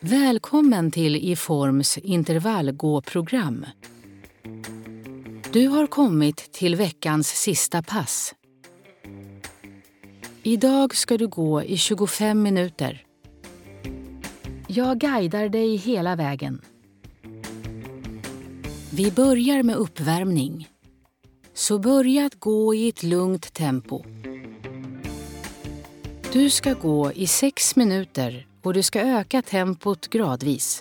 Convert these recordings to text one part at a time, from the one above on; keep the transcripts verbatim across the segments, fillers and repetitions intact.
Välkommen till iForms intervallgåprogram. Du har kommit till veckans sista pass. Idag ska du gå i tjugofem minuter. Jag guidar dig hela vägen. Vi börjar med uppvärmning. Så börja att gå i ett lugnt tempo. Du ska gå i sex minuter och du ska öka tempot gradvis.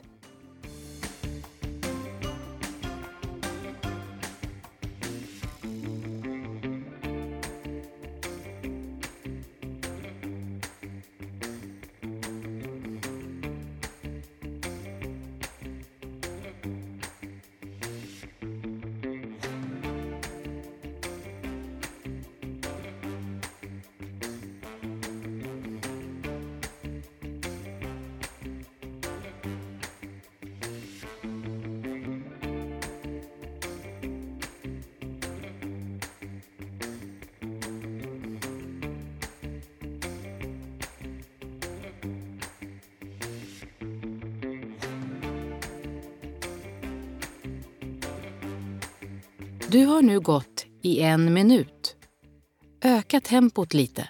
Du har nu gått i en minut. Öka tempot lite.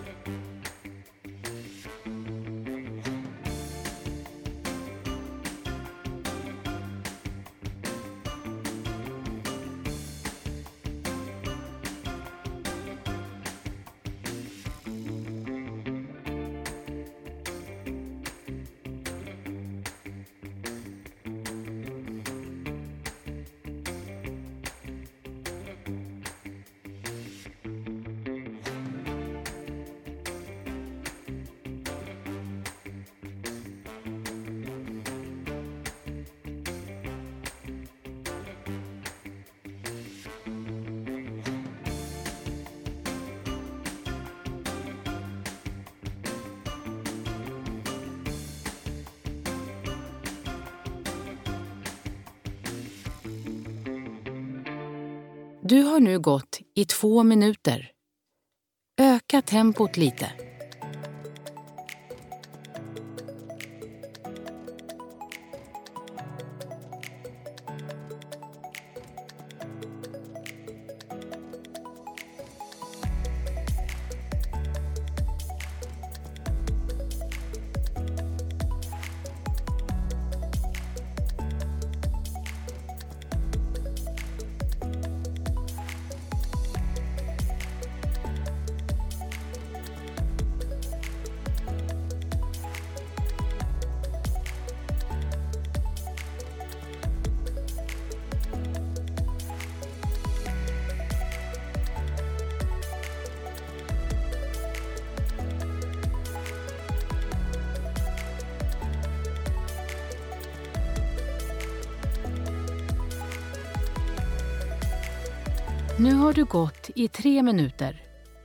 Du har nu gått i två minuter. Öka tempot lite. Nu har du gått i tre minuter.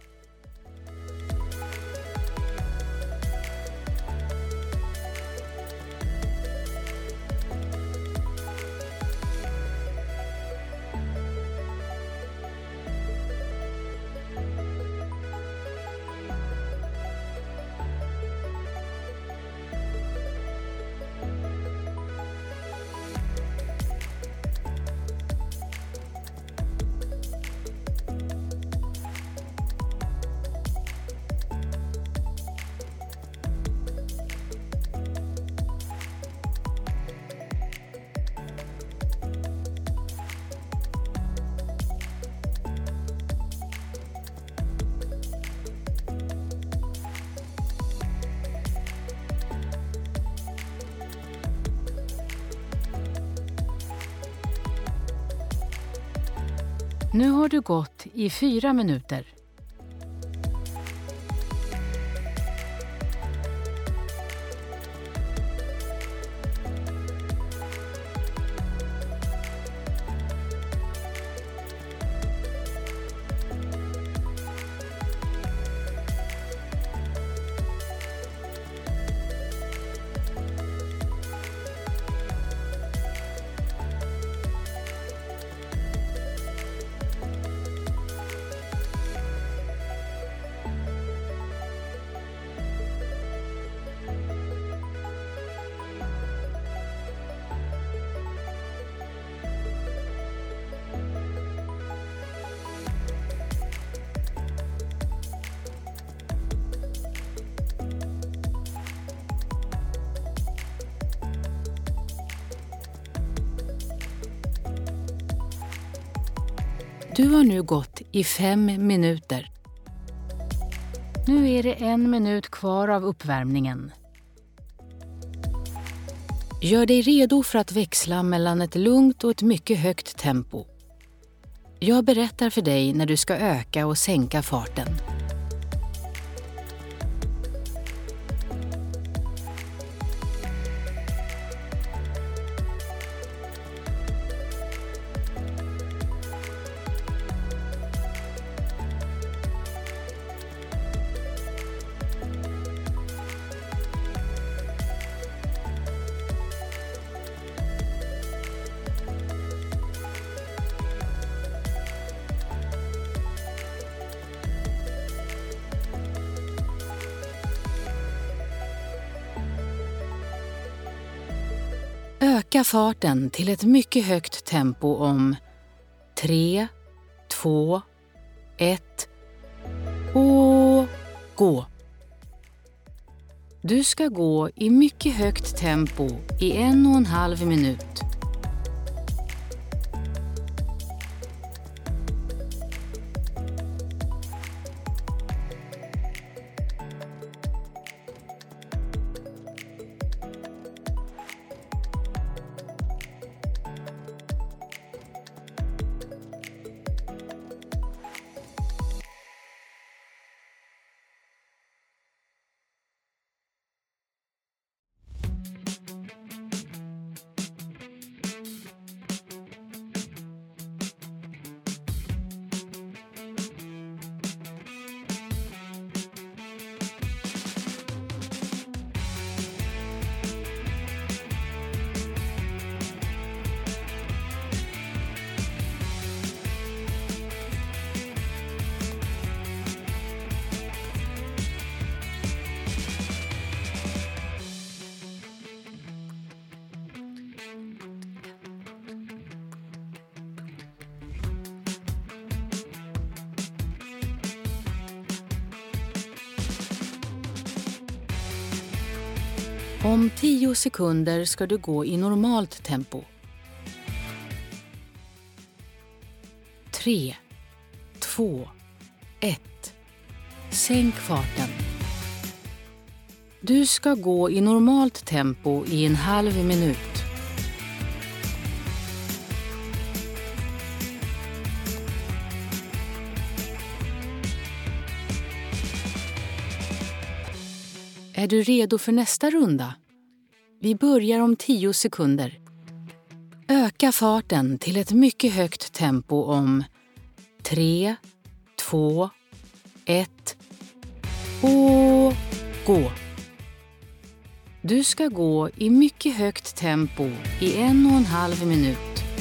Nu har du gått i fyra minuter. Du har nu gått i fem minuter. Nu är det en minut kvar av uppvärmningen. Gör dig redo för att växla mellan ett lugnt och ett mycket högt tempo. Jag berättar för dig när du ska öka och sänka farten. Öka farten till ett mycket högt tempo om tre, två, ett och gå. Du ska gå i mycket högt tempo i en och en halv minut. Om tio sekunder ska du gå i normalt tempo. Tre, två, ett. Sänk farten. Du ska gå i normalt tempo i en halv minut. Är du redo för nästa runda? Vi börjar om tio sekunder. Öka farten till ett mycket högt tempo om tre, två, ett och gå. Du ska gå i mycket högt tempo i en och en halv minut.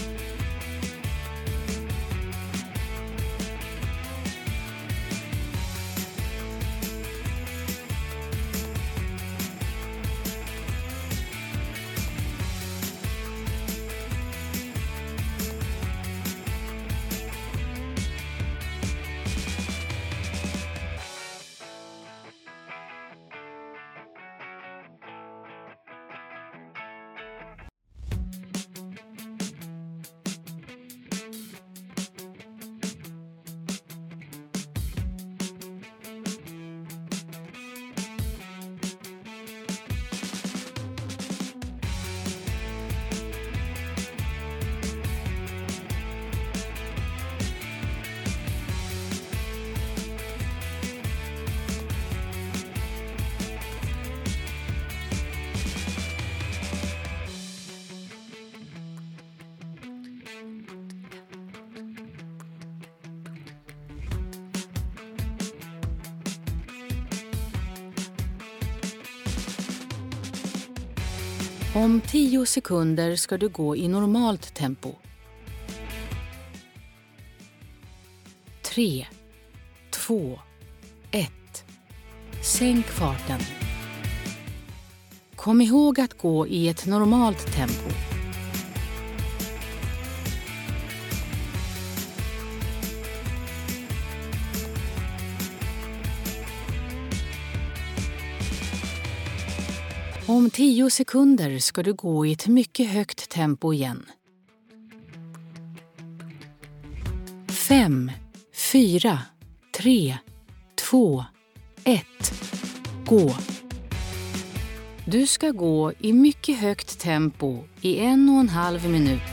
Om tio sekunder ska du gå i normalt tempo. Tre, två, ett. Sänk farten. Kom ihåg att gå i ett normalt tempo. Om tio sekunder ska du gå i ett mycket högt tempo igen. Fem, fyra, tre, två, ett. Gå. Du ska gå i mycket högt tempo i en och en halv minut.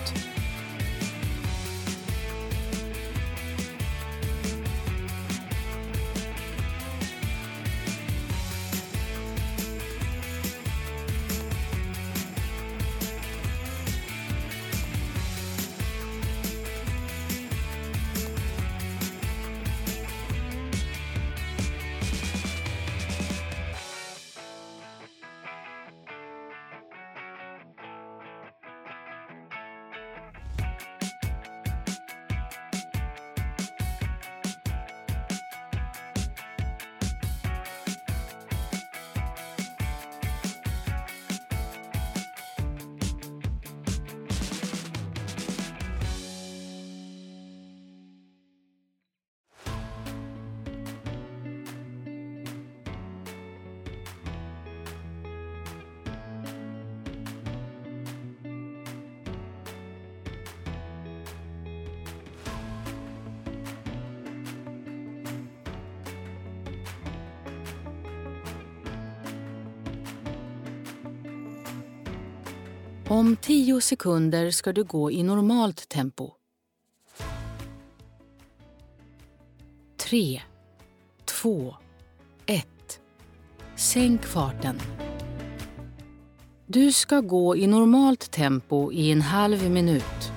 Om tio sekunder ska du gå i normalt tempo. Tre, två, ett. Sänk farten. Du ska gå i normalt tempo i en halv minut.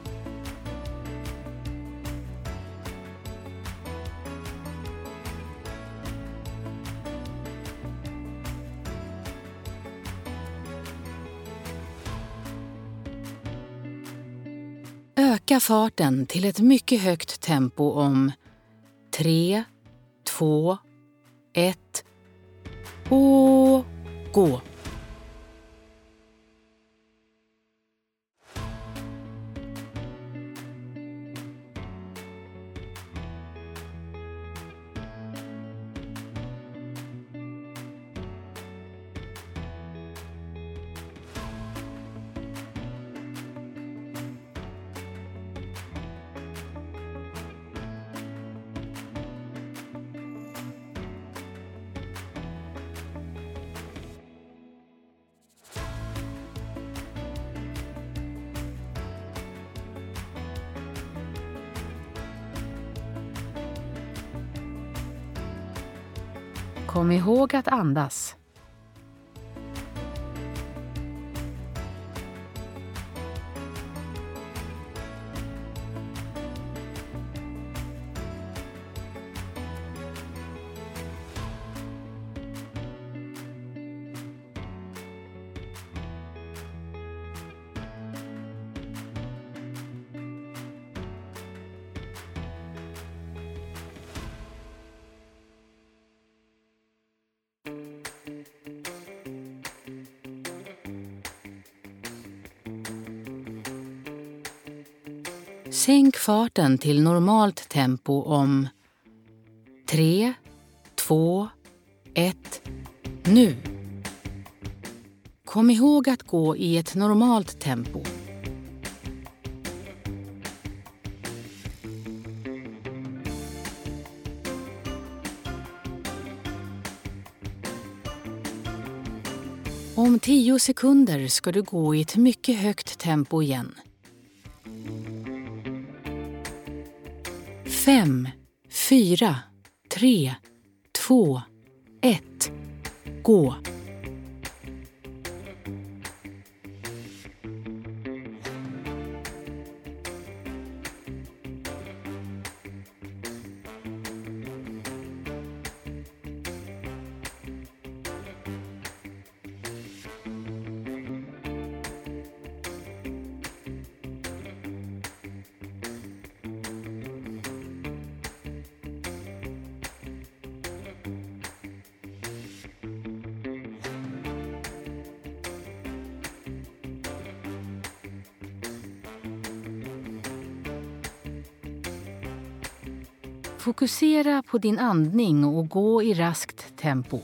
Öka farten till ett mycket högt tempo om tre, två, ett och gå. Kom ihåg att andas. Sänk farten till normalt tempo om tre, två, ett, nu. Kom ihåg att gå i ett normalt tempo. Om tio sekunder ska du gå i ett mycket högt tempo igen. Fem, fyra, tre, två, ett. Gå. Fokusera på din andning och gå i raskt tempo.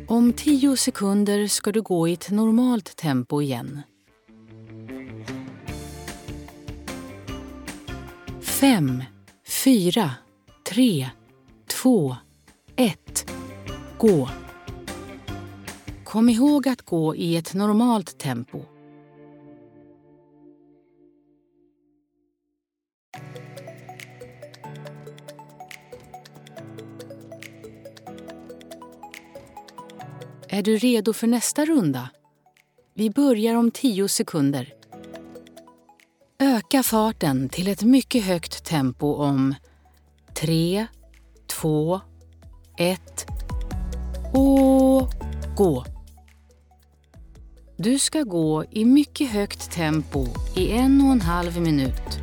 Om tio sekunder ska du gå i ett normalt tempo igen. Fem, fyra, tre, två, ett. Gå. Kom ihåg att gå i ett normalt tempo. Är du redo för nästa runda? Vi börjar om tio sekunder. Öka farten till ett mycket högt tempo om tre, två, ett och gå. Du ska gå i mycket högt tempo i en och en halv minut.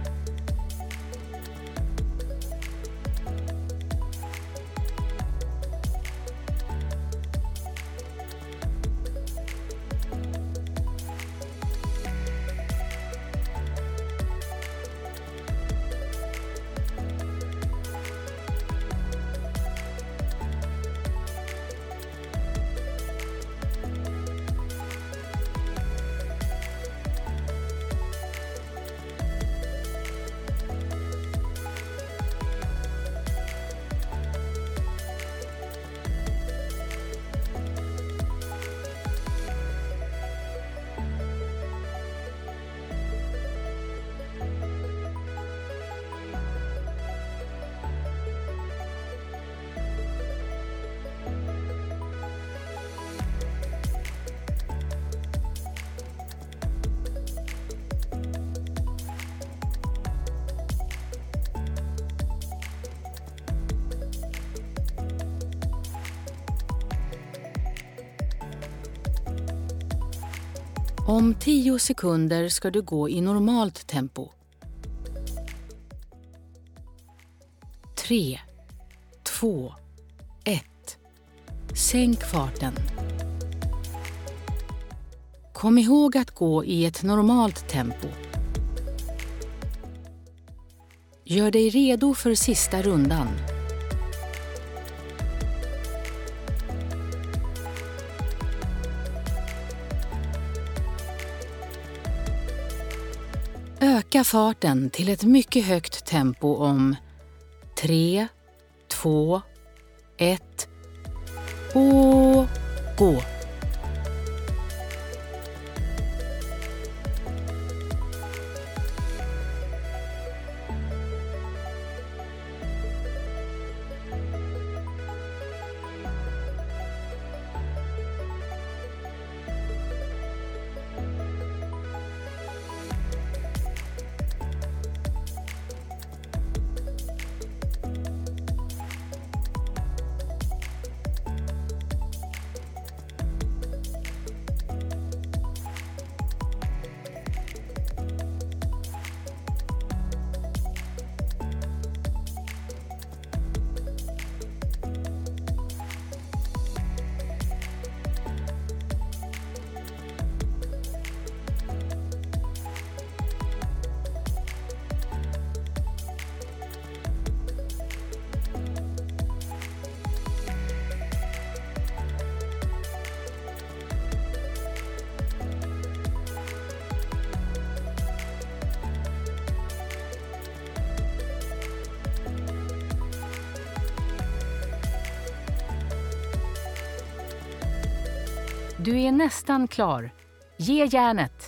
Om tio sekunder ska du gå i normalt tempo. Tre, två, ett. Sänk farten. Kom ihåg att gå i ett normalt tempo. Gör dig redo för sista rundan. Öka farten till ett mycket högt tempo om tre, två, ett och gå. Du är nästan klar. Ge järnet.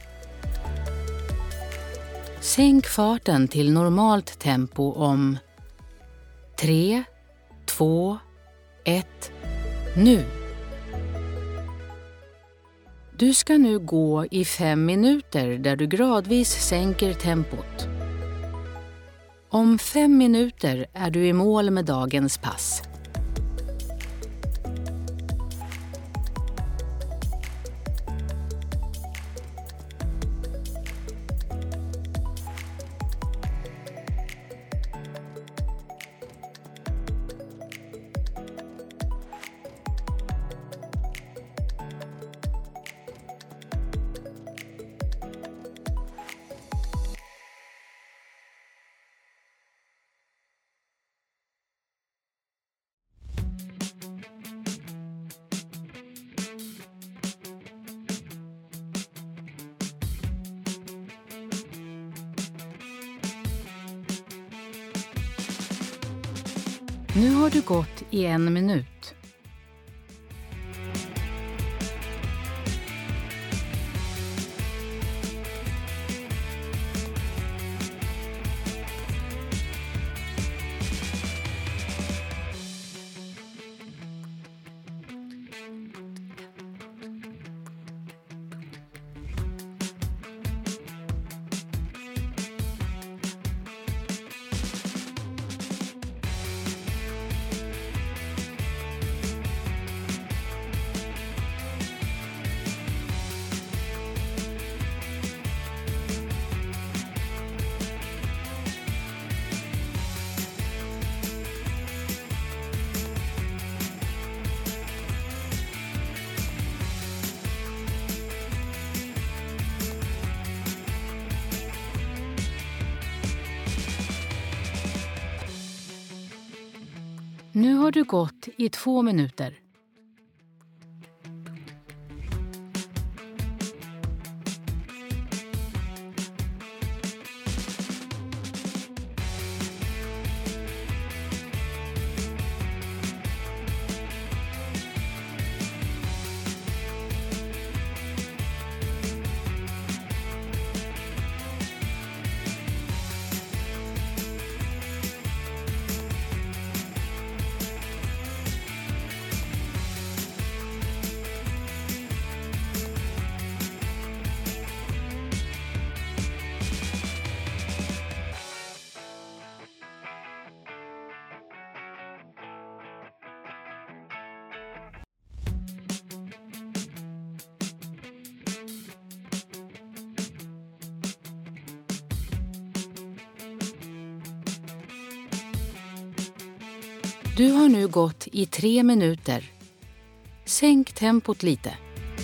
Sänk farten till normalt tempo om tre, två, ett, nu. Du ska nu gå i fem minuter där du gradvis sänker tempot. Om fem minuter är du i mål med dagens pass. Nu har du gått i en minut. Nu har du gått i två minuter. Du har nu gått i tre minuter. Sänk tempot lite.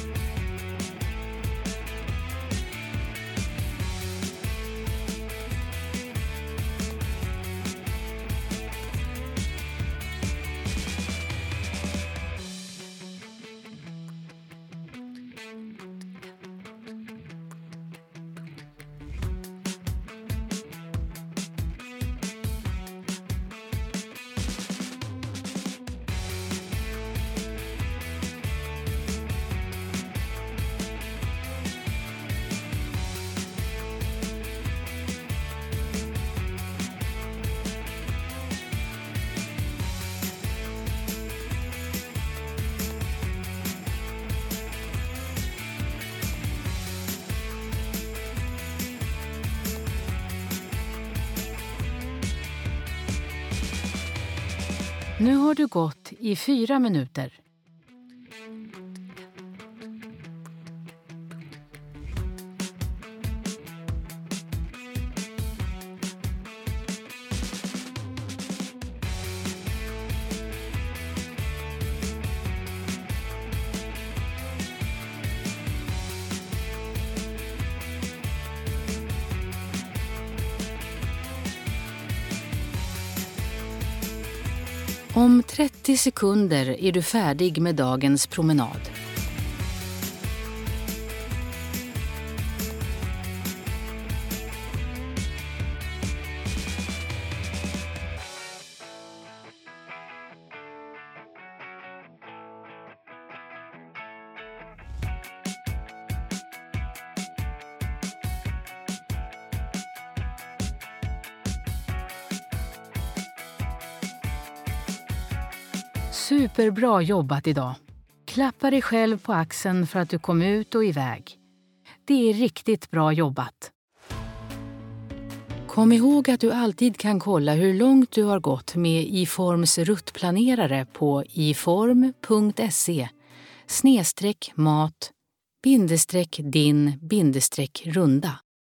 Nu har du gått i fyra minuter. Om trettio sekunder är du färdig med dagens promenad. Superbra jobbat idag. Klappa dig själv på axeln för att du kom ut och iväg. Det är riktigt bra jobbat. Kom ihåg att du alltid kan kolla hur långt du har gått med iForms ruttplanerare på iform punkt se snedstreck mat bindestreck din bindestreck runda.